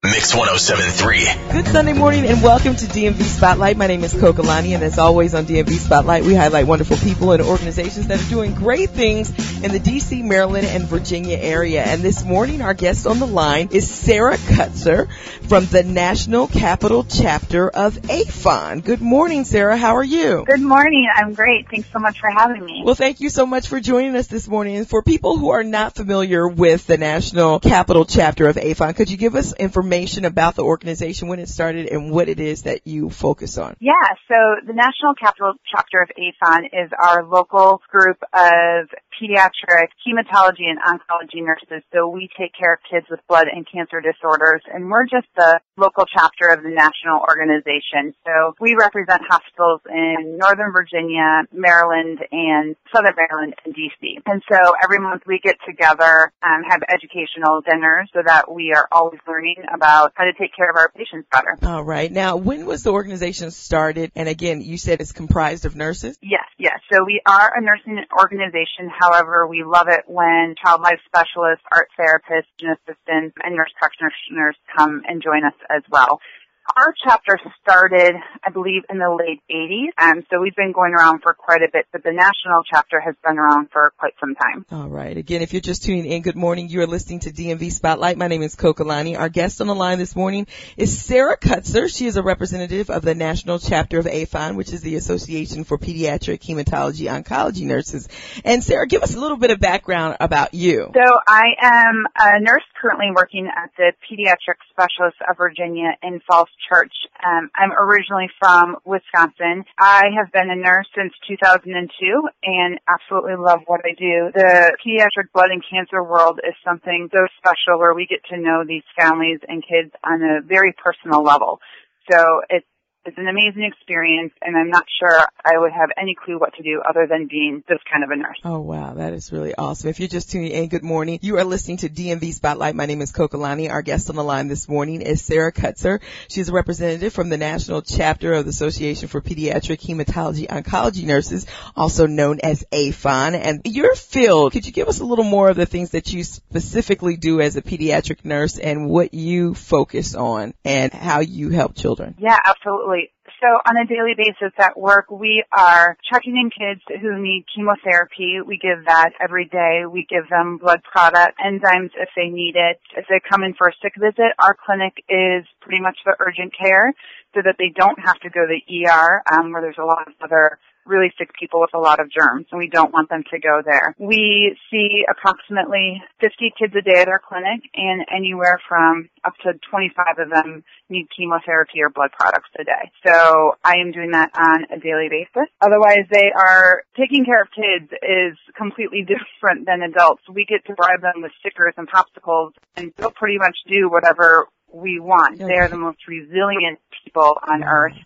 Mix 107.3. Good Sunday morning and welcome to DMV Spotlight. My name is Kokalani, and as always on DMV Spotlight, we highlight wonderful people and organizations that are doing great things in the D.C., Maryland, and Virginia area. And this morning, our guest on the line is Sarah Kutzer from the National Capital Chapter of AFON. Good morning, Sarah. How are you? Good morning. I'm great. Thanks so much for having me. Well, thank you so much for joining us this morning. And for people who are not familiar with the National Capital Chapter of AFON, could you give us information about the organization, when it started, and what it is that you focus on? Yeah, so the National Capital Chapter of AFON is our local group of pediatric hematology and oncology nurses. So we take care of kids with blood and cancer disorders, and we're just the local chapter of the national organization. So we represent hospitals in Northern Virginia, Maryland, and Southern Maryland, and D.C. And so every month we get together and have educational dinners so that we are always learning about how to take care of our patients better. All right. Now, when was the organization started? And again, you said it's comprised of nurses? Yes. So we are a nursing organization. However, we love it when child life specialists, art therapists, and assistants, and nurse practitioners come and join us as well. Our chapter started, I believe, in the late 80s, so we've been going around for quite a bit, but the national chapter has been around for quite some time. All right. Again, if you're just tuning in, good morning. You are listening to DMV Spotlight. My name is Kokalani. Our guest on the line this morning is Sarah Kutzer. She is a representative of the national chapter of AFON, which is the Association for Pediatric Hematology Oncology Nurses. And Sarah, give us a little bit of background about you. So I am a nurse currently working at the Pediatric Specialists of Virginia in Falls Church. I'm originally from Wisconsin. I have been a nurse since 2002 and absolutely love what I do. The pediatric blood and cancer world is something so special where we get to know these families and kids on a very personal level. So it's an amazing experience, and I'm not sure I would have any clue what to do other than being this kind of a nurse. Oh, wow. That is really awesome. If you're just tuning in, good morning. You are listening to DMV Spotlight. My name is Kokalani. Our guest on the line this morning is Sarah Kutzer. She's a representative from the National Chapter of the Association for Pediatric Hematology Oncology Nurses, also known as AFON. And your field, could you give us a little more of the things that you specifically do as a pediatric nurse and what you focus on and how you help children? Yeah, absolutely. So on a daily basis at work, we are checking in kids who need chemotherapy. We give that every day. We give them blood product, enzymes if they need it. If they come in for a sick visit, our clinic is pretty much the urgent care so that they don't have to go to the ER where there's a lot of other really sick people with a lot of germs, and we don't want them to go there. We see approximately 50 kids a day at our clinic, and anywhere from up to 25 of them need chemotherapy or blood products a day. So I am doing that on a daily basis. Otherwise, taking care of kids is completely different than adults. We get to bribe them with stickers and popsicles, and they'll pretty much do whatever we want. They are the most resilient people on earth.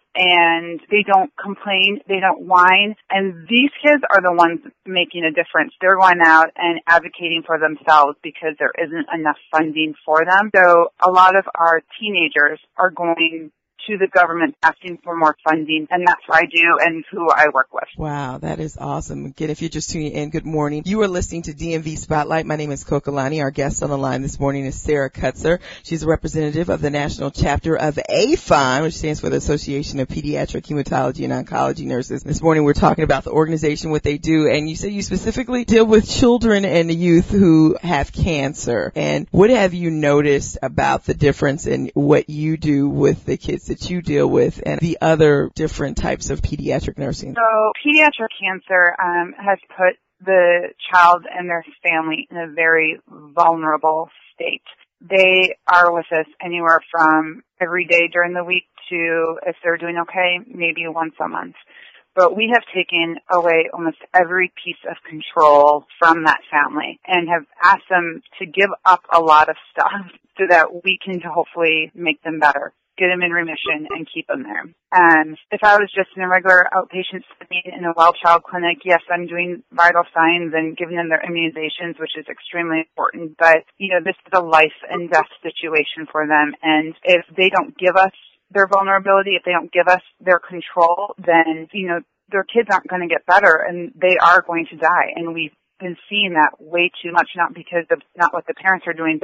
And they don't complain, they don't whine, and these kids are the ones making a difference. They're going out and advocating for themselves because there isn't enough funding for them. So a lot of our teenagers are going to the government asking for more funding, and that's what I do and who I work with. Wow, that is awesome. Again, if you're just tuning in, good morning. You are listening to DMV Spotlight. My name is Kokalani. Our guest on the line this morning is Sarah Kutzer. She's a representative of the national chapter of AFON, which stands for the Association of Pediatric Hematology and Oncology Nurses. This morning we're talking about the organization, what they do, and you say you specifically deal with children and youth who have cancer. And what have you noticed about the difference in what you do with the kids that you deal with and the other different types of pediatric nursing? So pediatric cancer has put the child and their family in a very vulnerable state. They are with us anywhere from every day during the week to, if they're doing okay, maybe once a month. But we have taken away almost every piece of control from that family and have asked them to give up a lot of stuff so that we can hopefully make them better, get them in remission, and keep them there. And if I was just in a regular outpatient setting in a well child clinic, yes, I'm doing vital signs and giving them their immunizations, which is extremely important. But, this is a life and death situation for them. And if they don't give us their vulnerability, if they don't give us their control, then, their kids aren't going to get better and they are going to die. And we've been seeing that way too much, not because of not what the parents are doing, but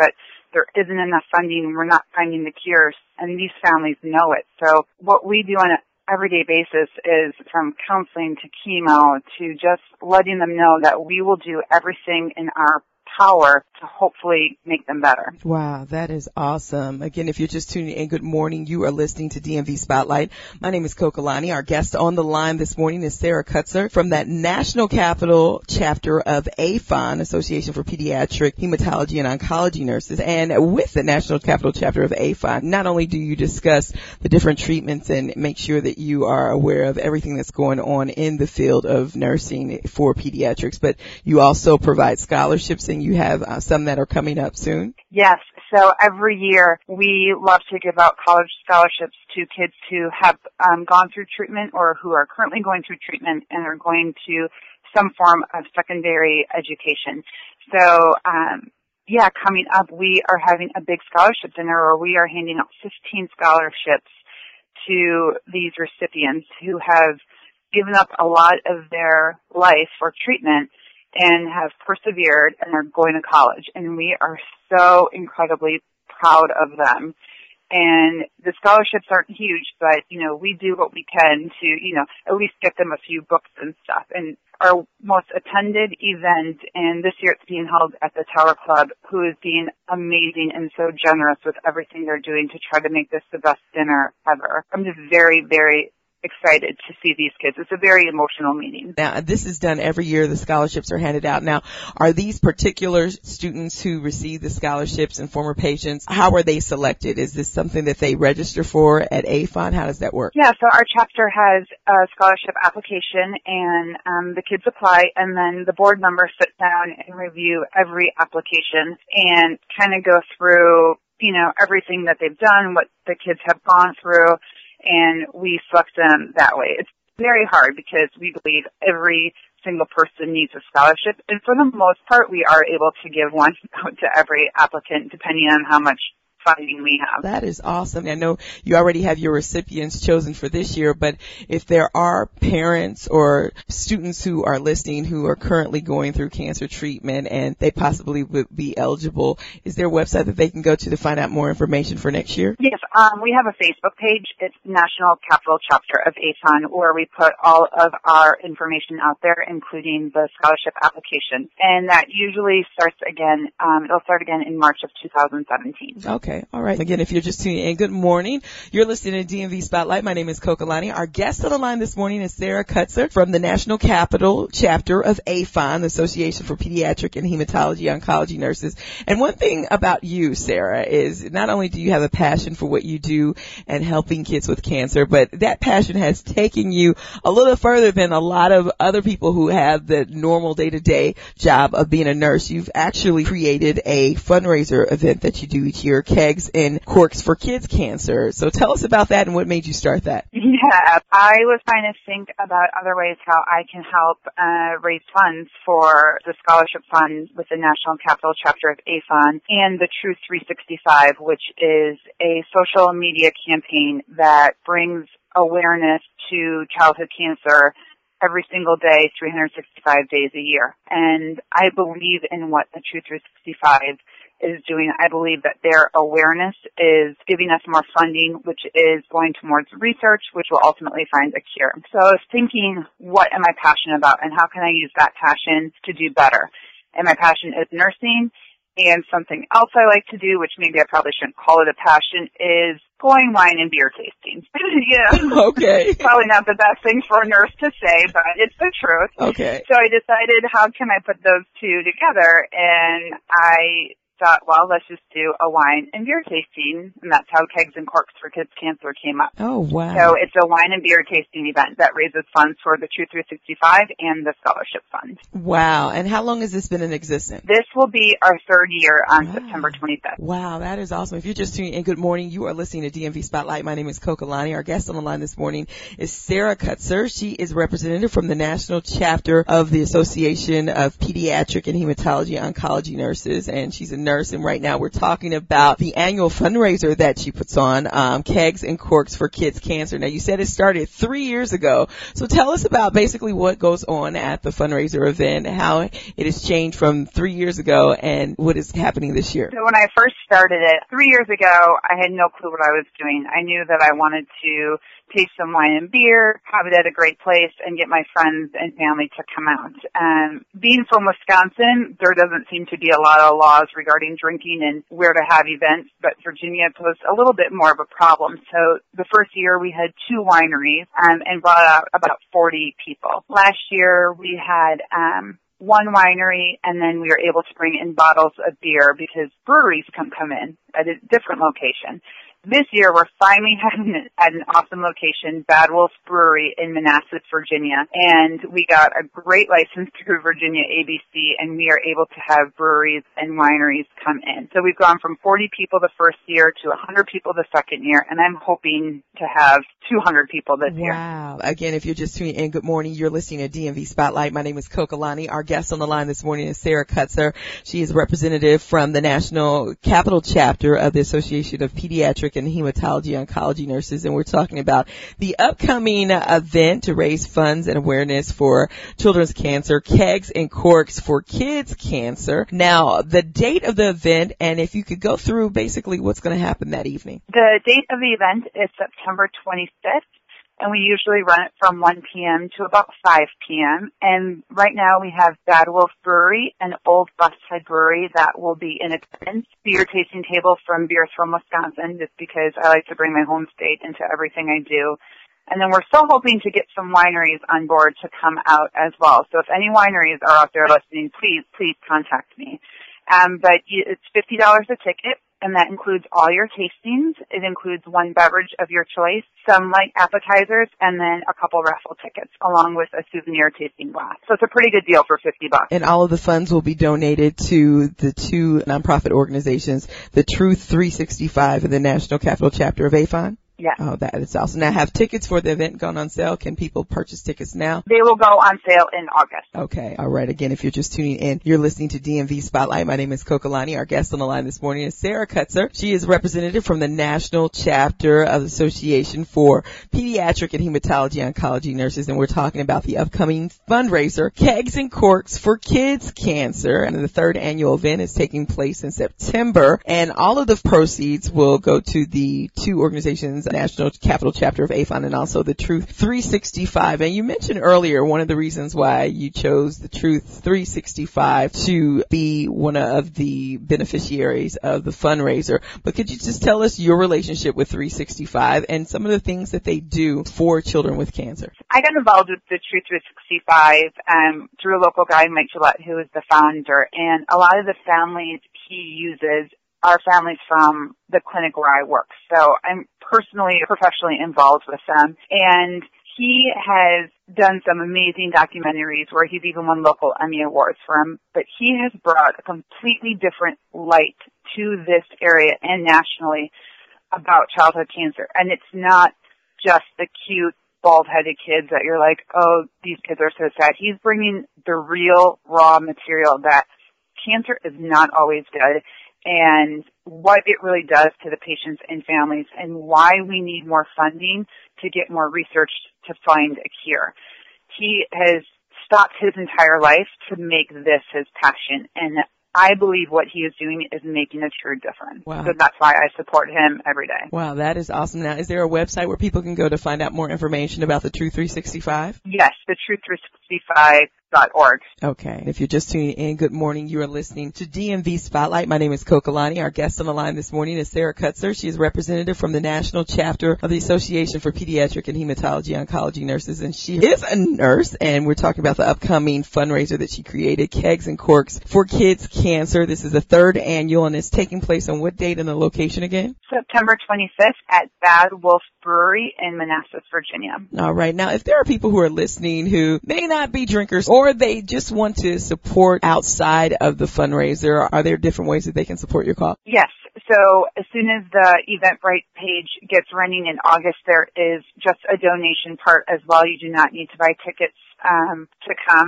there isn't enough funding and we're not finding the cures, and these families know it. So what we do on an everyday basis is from counseling to chemo to just letting them know that we will do everything in our power to hopefully make them better. Wow, that is awesome. Again, if you're just tuning in, good morning. You are listening to DMV Spotlight. My name is Kokalani. Our guest on the line this morning is Sarah Kutzer from that National Capital chapter of APHON, Association for Pediatric Hematology and Oncology Nurses. And with the National Capital chapter of APHON, not only do you discuss the different treatments and make sure that you are aware of everything that's going on in the field of nursing for pediatrics, but you also provide scholarships, and you have some that are coming up soon. Yes. So every year we love to give out college scholarships to kids who have gone through treatment or who are currently going through treatment and are going to some form of secondary education. So, coming up, we are having a big scholarship dinner where we are handing out 15 scholarships to these recipients who have given up a lot of their life for treatment and have persevered and are going to college. And we are so incredibly proud of them. And the scholarships aren't huge, but, we do what we can to, at least get them a few books and stuff. And our most attended event, and this year it's being held at the Tower Club, who is being amazing and so generous with everything they're doing to try to make this the best dinner ever. I'm just very, very excited to see these kids. It's a very emotional meeting. Now, this is done every year. The scholarships are handed out. Now, are these particular students who receive the scholarships and former patients, how are they selected? Is this something that they register for at APHON? How does that work? Yeah, so our chapter has a scholarship application, and the kids apply, and then the board members sit down and review every application and kind of go through, everything that they've done, what the kids have gone through, and we select them that way. It's very hard because we believe every single person needs a scholarship, and for the most part, we are able to give one out to every applicant depending on how much funding we have. That is awesome. I know you already have your recipients chosen for this year, but if there are parents or students who are listening who are currently going through cancer treatment and they possibly would be eligible, is there a website that they can go to find out more information for next year? Yes, we have a Facebook page. It's National Capital Chapter of APHON, where we put all of our information out there, including the scholarship application. And that usually starts again, it'll start again in March of 2017. Okay. All right. Again, if you're just tuning in, good morning. You're listening to DMV Spotlight. My name is Kokalani. Our guest on the line this morning is Sarah Kutzer from the National Capital chapter of APHON, the Association for Pediatric and Hematology Oncology Nurses. And one thing about you, Sarah, is not only do you have a passion for what you do and helping kids with cancer, but that passion has taken you a little further than a lot of other people who have the normal day-to-day job of being a nurse. You've actually created a fundraiser event that you do each year, Kegs and Corks for Kids Cancer. So tell us about that and what made you start that. Yeah, I was trying to think about other ways how I can help raise funds for the scholarship fund with the National Capital chapter of APHON and the Truth 365, which is a social media campaign that brings awareness to childhood cancer every single day, 365 days a year. And I believe in what the Truth 365 is doing. I believe that their awareness is giving us more funding, which is going towards research, which will ultimately find a cure. So I was thinking, what am I passionate about, and how can I use that passion to do better? And my passion is nursing, and something else I like to do, which maybe I probably shouldn't call it a passion, is going wine and beer tasting. Yeah. Okay. Probably not the best thing for a nurse to say, but it's the truth. Okay. So I decided, how can I put those two together? And I thought, well, let's just do a wine and beer tasting, and that's how Kegs and Corks for Kids Cancer came up. Oh, wow. So it's a wine and beer tasting event that raises funds for the Truth 365 and the scholarship fund. Wow. And how long has this been in existence? This will be our third year on September 25th. Wow, that is awesome. If you're just tuning in, good morning. You are listening to DMV Spotlight. My name is Kokalani. Our guest on the line this morning is Sarah Kutzer. She is representative from the National Chapter of the Association of Pediatric and Hematology Oncology Nurses, and she's a nurse, and right now we're talking about the annual fundraiser that she puts on, Kegs and Corks for Kids Cancer. Now, you said it started 3 years ago, so tell us about basically what goes on at the fundraiser event, how it has changed from 3 years ago, and what is happening this year. So when I first started it 3 years ago, I had no clue what I was doing. I knew that I wanted to taste some wine and beer, have it at a great place, and get my friends and family to come out. Being from Wisconsin, there doesn't seem to be a lot of laws regarding drinking and where to have events, but Virginia posed a little bit more of a problem. So the first year we had 2 wineries and brought out about 40 people. Last year we had 1 winery, and then we were able to bring in bottles of beer because breweries come in at a different location. This year, we're finally having it at an awesome location, Bad Wolf Brewery in Manassas, Virginia, and we got a great license through Virginia ABC, and we are able to have breweries and wineries come in. So we've gone from 40 people the first year to 100 people the second year, and I'm hoping to have 200 people this year. Wow. Again, if you're just tuning in, good morning. You're listening to DMV Spotlight. My name is Kokalani. Our guest on the line this morning is Sarah Kutzer. She is a representative from the National Capital Chapter of the Association of Pediatric and Hematology Oncology Nurses, and we're talking about the upcoming event to raise funds and awareness for children's cancer, Kegs and Corks for Kids Cancer. Now, the date of the event, and if you could go through basically what's going to happen that evening. The date of the event is September 25th. And we usually run it from 1 p.m. to about 5 p.m. And right now we have Bad Wolf Brewery and Old Busthead Brewery that will be in attendance. Beer tasting table from Beers from Wisconsin, just because I like to bring my home state into everything I do. And then we're still hoping to get some wineries on board to come out as well. So if any wineries are out there listening, please contact me. But it's $50 a ticket. And that includes all your tastings. It includes 1 beverage of your choice, some light appetizers, and then a couple raffle tickets, along with a souvenir tasting glass. So it's a pretty good deal for $50. And all of the funds will be donated to the 2 nonprofit organizations, the Truth 365 and the National Capital Chapter of AFON? Yeah. Oh, that is awesome. Now, have tickets for the event gone on sale? Can people purchase tickets now? They will go on sale in August. Okay. All right. Again, if you're just tuning in, you're listening to DMV Spotlight. My name is Kokalani. Our guest on the line this morning is Sarah Kutzer. She is representative from the National Chapter of the Association for Pediatric and Hematology Oncology Nurses, and we're talking about the upcoming fundraiser, Kegs and Corks for Kids Cancer. And the 3rd annual event is taking place in September, and all of the proceeds will go to the 2 organizations, National Capital Chapter of AFON and also the Truth 365. And you mentioned earlier one of the reasons why you chose the Truth 365 to be one of the beneficiaries of the fundraiser. But could you just tell us your relationship with 365 and some of the things that they do for children with cancer? I got involved with the Truth 365 through a local guy, Mike Gillette, who is the founder. And a lot of the families he uses are families from the clinic where I work. So I'm personally, professionally involved with them. And he has done some amazing documentaries where he's even won local Emmy Awards for them. But he has brought a completely different light to this area and nationally about childhood cancer. And it's not just the cute, bald-headed kids that you're like, oh, these kids are so sad. He's bringing the real, raw material that cancer is not always good, and what it really does to the patients and families, and why we need more funding to get more research to find a cure. He has stopped his entire life to make this his passion, and I believe what he is doing is making a true difference. Wow. So that's why I support him every day. Wow, that is awesome. Now, is there a website where people can go to find out more information about the Truth 365? Yes, the Truth 365.org. Okay. If you're just tuning in, good morning. You are listening to DMV Spotlight. My name is Kokalani. Our guest on the line this morning is Sarah Kutzer. She is representative from the National Chapter of the Association for Pediatric and Hematology Oncology Nurses, and she is a nurse, and we're talking about the upcoming fundraiser that she created, Kegs and Corks for Kids Cancer. This is the 3rd annual, and it's taking place on what date and the location again? September 25th at Bad Wolf Brewery in Manassas, Virginia. All right. Now, if there are people who are listening who may not be drinkers or they just want to support outside of the fundraiser, are there different ways that they can support your cause? Yes. So as soon as the Eventbrite page gets running in August, there is just a donation part as well. You do not need to buy tickets to come.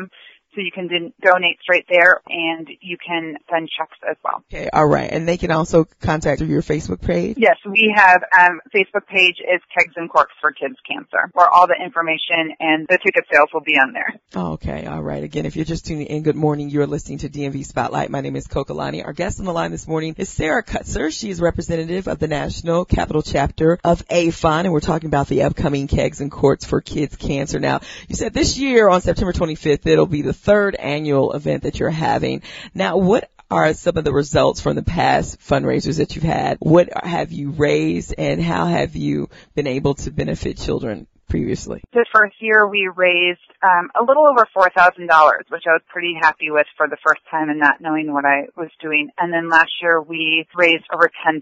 So you can donate straight there, and you can send checks as well. Okay, all right. And they can also contact through your Facebook page? Yes, we have Facebook page is Kegs and Corks for Kids Cancer, where all the information and the ticket sales will be on there. Okay, all right. Again, if you're just tuning in, good morning. You're listening to DMV Spotlight. My name is Kokalani. Our guest on the line this morning is Sarah Kutzer. She is representative of the National Capital Chapter of AFON, and we're talking about the upcoming Kegs and Corks for Kids Cancer. Now, you said this year on September 25th, it'll be the third annual event that you're having. Now, what are some of the results from the past fundraisers that you've had? What have you raised, and how have you been able to benefit children previously? The first year we raised a little over $4,000, which I was pretty happy with for the first time and not knowing what I was doing. And then last year we raised over $10,000.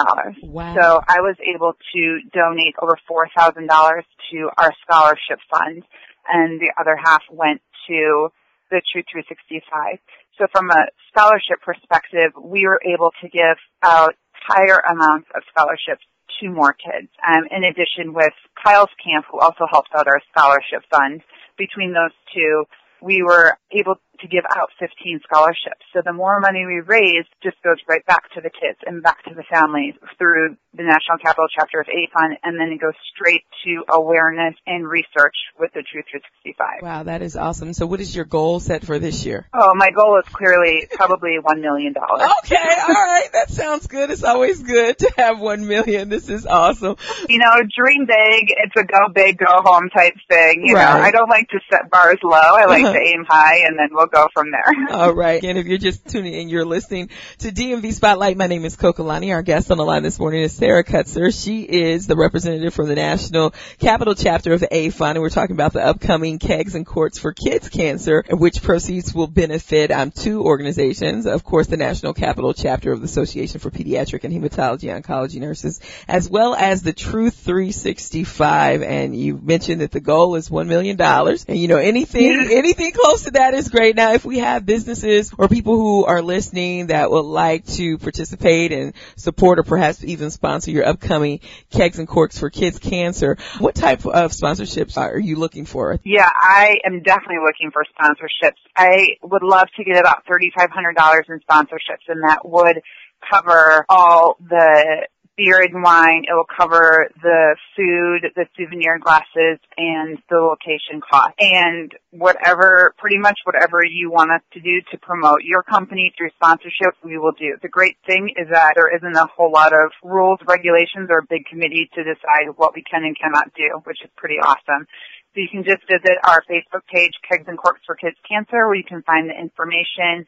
Wow. So I was able to donate over $4,000 to our scholarship fund, and the other half went to the True 365. So from a scholarship perspective, we were able to give out higher amounts of scholarships to more kids. In addition, with Kyle's camp, who also helps out our scholarship fund, between those two, we were able to give out 15 scholarships. So the more money we raise just goes right back to the kids and back to the families through the National Capital Chapter of AFON, and then it goes straight to awareness and research with the True 365. Wow, that is awesome. So what is your goal set for this year? Oh, my goal is clearly probably $1 million. Okay, all right. That sounds good. It's always good to have 1 million. This is awesome. You know, dream big. It's a go big, go home type thing. You know, I don't like to set bars low. I like to aim high, and then we'll go from there. All right. And if you're just tuning in, you're listening to DMV Spotlight. My name is Kokalani. Our guest on the line this morning is Sarah Kutzer. She is the representative from the National Capital Chapter of AFON, and we're talking about the upcoming Kegs and Corks for Kids Cancer, which proceeds will benefit two organizations. Of course, the National Capital Chapter of the Association for Pediatric and Hematology Oncology Nurses, as well as the True 365. And you mentioned that the goal is $1 million. And you know, anything close to that is great. Now, if we have businesses or people who are listening that would like to participate and support or perhaps even sponsor your upcoming Kegs and Corks for Kids Cancer, what type of sponsorships are you looking for? Yeah, I am definitely looking for sponsorships. I would love to get about $3,500 in sponsorships, and that would cover all the beer and wine. It will cover the food, the souvenir glasses, and the location cost. And pretty much whatever you want us to do to promote your company through sponsorship, we will do. The great thing is that there isn't a whole lot of rules, regulations, or a big committee to decide what we can and cannot do, which is pretty awesome. So you can just visit our Facebook page, Kegs and Corks for Kids Cancer, where you can find the information,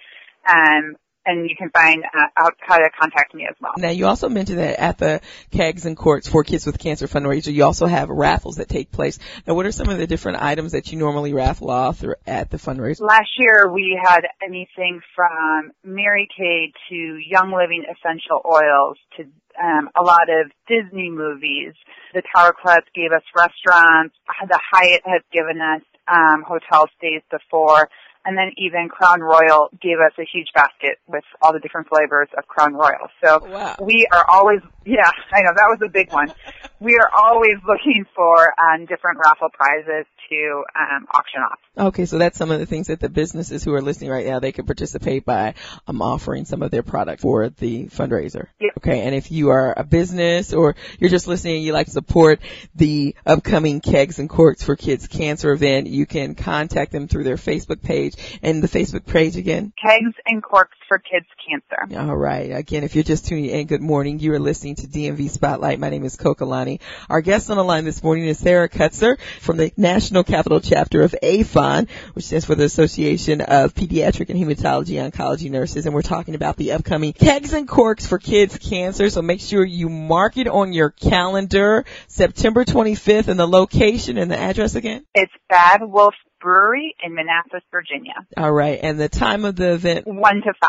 and you can find out how to contact me as well. Now, you also mentioned that at the Kegs and Corks for Kids with Cancer fundraiser, you also have raffles that take place. Now, what are some of the different items that you normally raffle off at the fundraiser? Last year, we had anything from Mary Kay to Young Living essential oils to a lot of Disney movies. The Tower Club gave us restaurants. The Hyatt has given us hotel stays before. And then even Crown Royal gave us a huge basket with all the different flavors of Crown Royal. So we are always, I know, that was a big one. We are always looking for different raffle prizes to auction off. Okay, so that's some of the things that the businesses who are listening right now, they can participate by offering some of their products for the fundraiser. Yep. Okay, and if you are a business or you're just listening and you like to support the upcoming Kegs and Corks for Kids Cancer event, you can contact them through their Facebook page. And the Facebook page again? Kegs and Corks for Kids Cancer. All right. Again, if you're just tuning in, good morning. You are listening to DMV Spotlight. My name is Kokalani. Our guest on the line this morning is Sarah Kutzer from the National Capital Chapter of AFON, which stands for the Association of Pediatric and Hematology Oncology Nurses. And we're talking about the upcoming Kegs and Corks for Kids Cancer. So make sure you mark it on your calendar, September 25th, and the location and the address again? It's Bad Wolf Brewery in Manassas, Virginia. All right. And the time of the event? 1 to 5.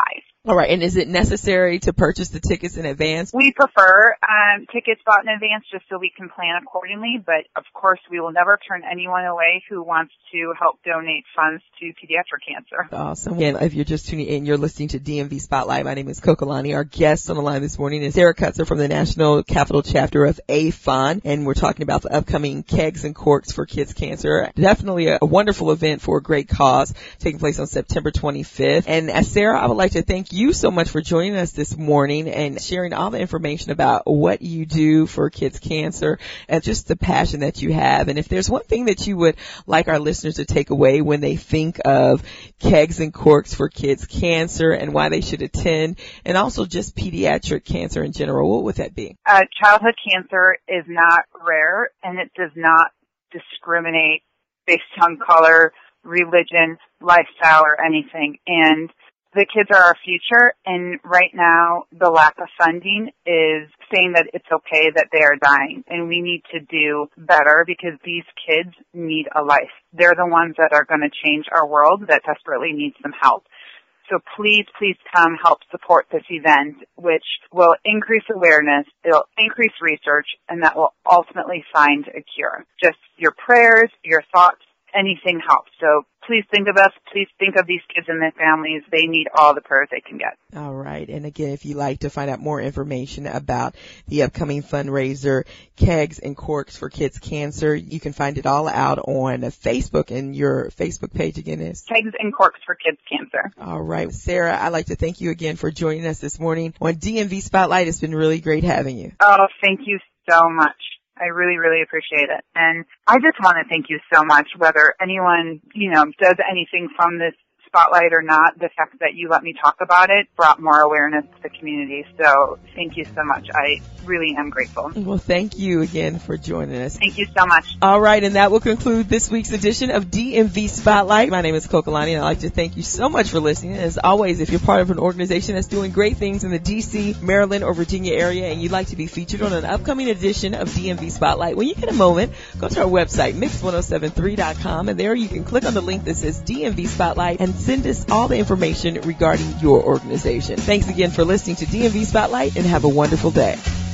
All right. And is it necessary to purchase the tickets in advance? We prefer tickets bought in advance just so we can plan accordingly. But, of course, we will never turn anyone away who wants to help donate funds to pediatric cancer. Awesome. Again, if you're just tuning in, you're listening to DMV Spotlight. My name is Kokalani. Our guest on the line this morning is Sarah Kutzer from the National Capital Chapter of AFON. And we're talking about the upcoming Kegs and Corks for Kids Cancer. Definitely a wonderful event for a great cause taking place on September 25th. And Sarah, I would like to thank you so much for joining us this morning and sharing all the information about what you do for kids cancer and just the passion that you have. And if there's one thing that you would like our listeners to take away when they think of Kegs and Corks for Kids Cancer and why they should attend, and also just pediatric cancer in general, what would that be? Childhood cancer is not rare, and it does not discriminate based on color, religion, lifestyle, or anything. And the kids are our future, and right now the lack of funding is saying that it's okay that they are dying, and we need to do better because these kids need a life. They're the ones that are going to change our world that desperately needs some help. So please, please come help support this event, which will increase awareness, it'll increase research, and that will ultimately find a cure. Just your prayers, your thoughts, anything helps. So please think of us. Please think of these kids and their families. They need all the prayers they can get. All right. And again, if you'd like to find out more information about the upcoming fundraiser, Kegs and Corks for Kids Cancer, you can find it all out on Facebook. And your Facebook page again is? Kegs and Corks for Kids Cancer. All right. Sarah, I'd like to thank you again for joining us this morning on DMV Spotlight. It's been really great having you. Oh, thank you so much. I really, really appreciate it. And I just want to thank you so much, whether anyone, does anything from this spotlight or not. The fact that you let me talk about it brought more awareness to the community. So thank you so much. I really am grateful. Well, thank you again for joining us. Thank you so much. All right. And that will conclude this week's edition of DMV Spotlight. My name is Kokalani, and I'd like to thank you so much for listening. As always, if you're part of an organization that's doing great things in the D.C., Maryland, or Virginia area, and you'd like to be featured on an upcoming edition of DMV Spotlight, when you get a moment, go to our website, mix1073.com, and there you can click on the link that says DMV Spotlight and send us all the information regarding your organization. Thanks again for listening to DMV Spotlight, and have a wonderful day.